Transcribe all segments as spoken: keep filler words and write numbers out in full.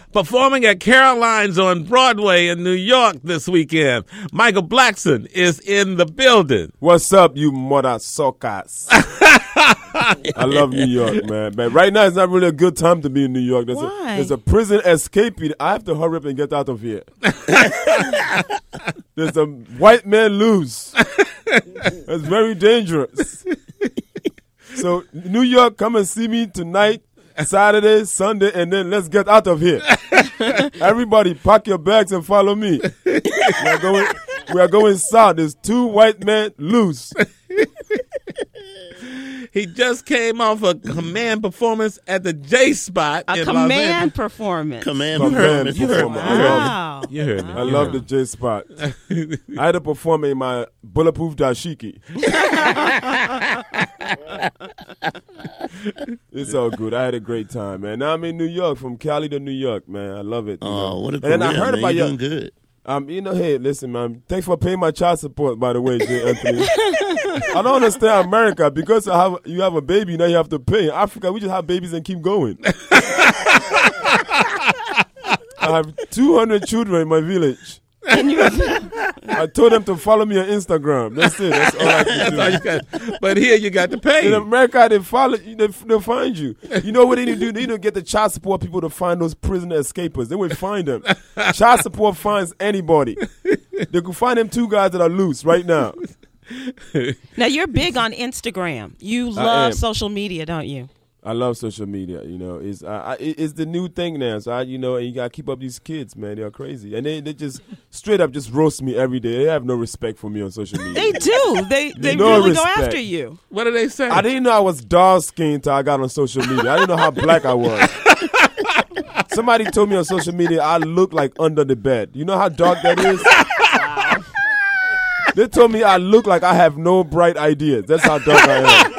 performing at Caroline's on Broadway in New York this weekend. Michael Blackson is in the building. What's up, you mother suckers? I love New York, man. But right now, it's not really a good time to be in New York. There's, Why? A, there's a prison escapee. I have to hurry up and get out of here. There's a white man loose. It's very dangerous. So, New York, come and see me tonight, Saturday, Sunday, and then let's get out of here. Everybody, pack your bags and follow me. We are going, we are going south. There's two white men loose. He just came off a command performance at the J Spot A in command Los Angeles. performance. Command Command performance. You heard me. performer. Wow. You heard me. I love the J Spot. I had to perform in my bulletproof dashiki. It's all good. I had a great time, man. Now I'm in New York, from Cali to New York, man. I love it. you know. Oh, what a And career, then I heard man. about You're your, doing good. Um, you know, hey, listen, man. Thanks for paying my child support, by the way, Jay Anthony. I don't understand America. Because I have you have a baby, now you have to pay. In Africa, we just have babies and keep going. I have two hundred children in my village. I told them to follow me on Instagram. That's it. That's all I can That's do. all you got. But here you got to pay. In America, they follow you. They, they find you. You know what they need to do? They need to get the child support people to find those prisoner escapers. They will find them. Child support finds anybody. They could find them two guys that are loose right now. Now, you're big on Instagram. You am. love social media, don't you? I love social media. You know, it's I, I, it's the new thing now. So I, you know, and you gotta keep up these kids, man. They're crazy, and they they just straight up just roast me every day. They have no respect for me on social media. They do. They they No really respect. go after you. What do they say? I didn't know I was dark skinned till I got on social media. I didn't know how black I was. Somebody told me on social media I look like under the bed. You know how dark that is? They told me I look like I have no bright ideas. That's how dark I am.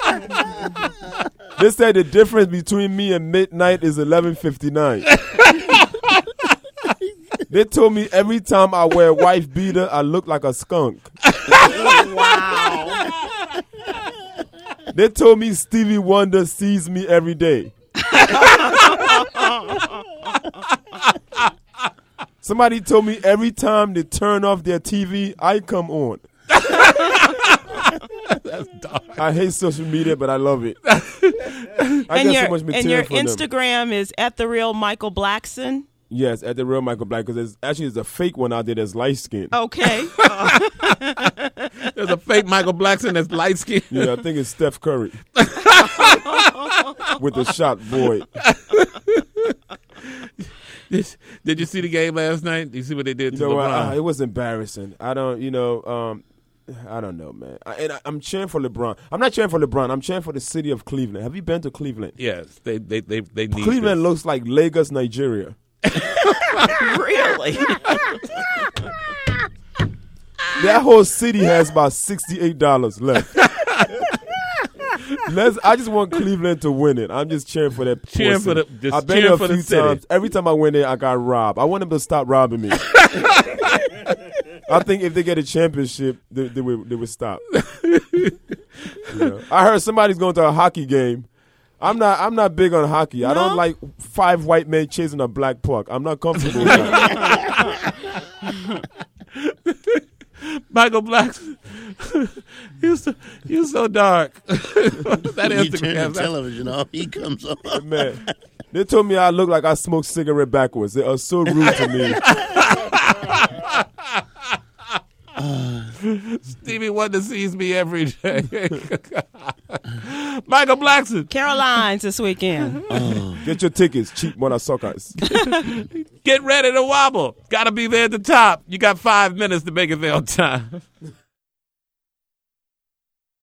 They said the difference between me and midnight is eleven fifty-nine. They told me every time I wear a wife beater, I look like a skunk. Wow. They told me Stevie Wonder sees me every day. Somebody told me every time they turn off their T V, I come on. That's dark. I hate social media, but I love it. I and get your, so much material and your from them. Instagram is at the real Michael Blackson. Yes, at the real Michael Black, because there's actually there's a fake one out there that's light skinned. Okay. There's a fake Michael Blackson that's light skinned. Yeah, I think it's Steph Curry with the shot boy. Did, did you see the game last night? Did you see what they did You to know what? LeBron? Uh, it was embarrassing. I don't, you know, um, I don't know, man. I, and I, I'm cheering for LeBron. I'm not cheering for LeBron. I'm cheering for the city of Cleveland. Have you been to Cleveland? Yes, they they they they need Cleveland this. looks like Lagos, Nigeria. Really? That whole city has about sixty-eight dollars left. Let's, I just want Cleveland to win it. I'm just cheering for that. Cheering poor for the- city. just I've been cheering there a for the few city. times. Every time I went there, I got robbed. I want them to stop robbing me. I think if they get a championship, they, they would they would stop. You know. I heard somebody's going to a hockey game. I'm not. I'm not big on hockey. I don't No? like five white men chasing a black puck. I'm not comfortable with that. Michael Blackson. You're so, you're so dark. That You turn the Instagram. television off, he comes on. Man, they told me I look like I smoke cigarette backwards. They are so rude to me. Stevie Wonder sees me every day. Michael Blackson. Caroline's this weekend. Get your tickets, cheap mother suckers. Get ready to wobble. Got to be there at the top. You got five minutes to make it there on time.